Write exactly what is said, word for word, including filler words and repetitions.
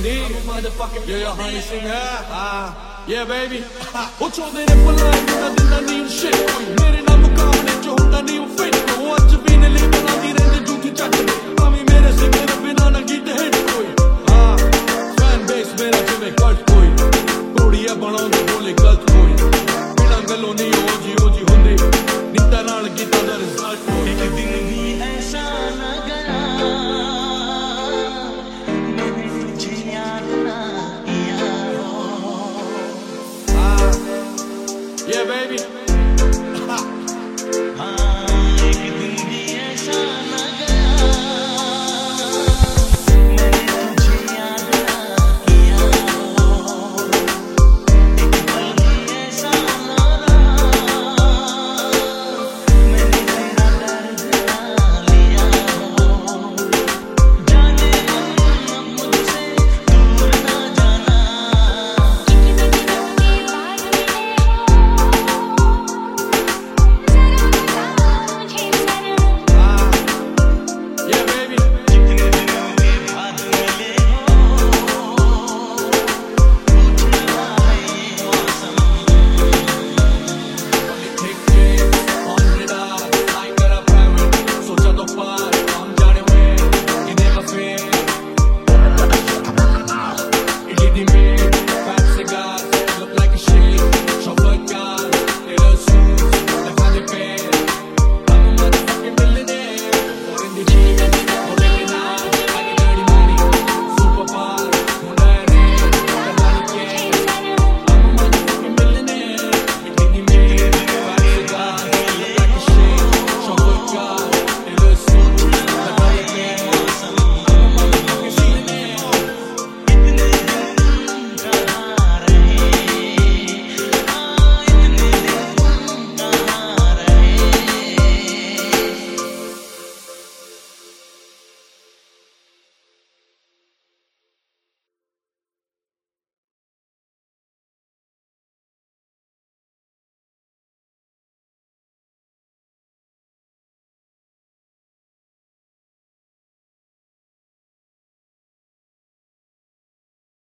ਹੁੰਦੀ Yeah, your honey singer, ah, yeah baby ਉਹ ਚਾਹੁੰਦੇ ਨੇ ਪਲਾਈ ਦਾ ਦਿੰਦਾ ਨਹੀਂ ਉਹ shit ਕੋਈ ਮੇਰੇ ਨਾਲ ਮੁਕਾਬਲੇ ਚ ਹੁੰਦਾ ਨਹੀਂ ਉਹ fit ਉਹ ਅੱਜ ਵੀ ਨੇ ਲਈ ਬਣਾਉਂਦੀ ਰਹਿੰਦੇ ਝੂਠੀ ਚੱਟ ਭਾਵੇਂ ਮੇਰੇ ਸਿੰਗਰ ਬਿਨਾਂ ਨਾ ਗੀਤ ਹਿੱਟ ਕੋਈ ਹਾਂ ਫੈਨ ਬੇਸ ਮੇਰਾ ਜਿਵੇਂ ਕੱਟ ਕੋਈ ਕੁੜੀਆਂ ਬਣਾਉਂਦੇ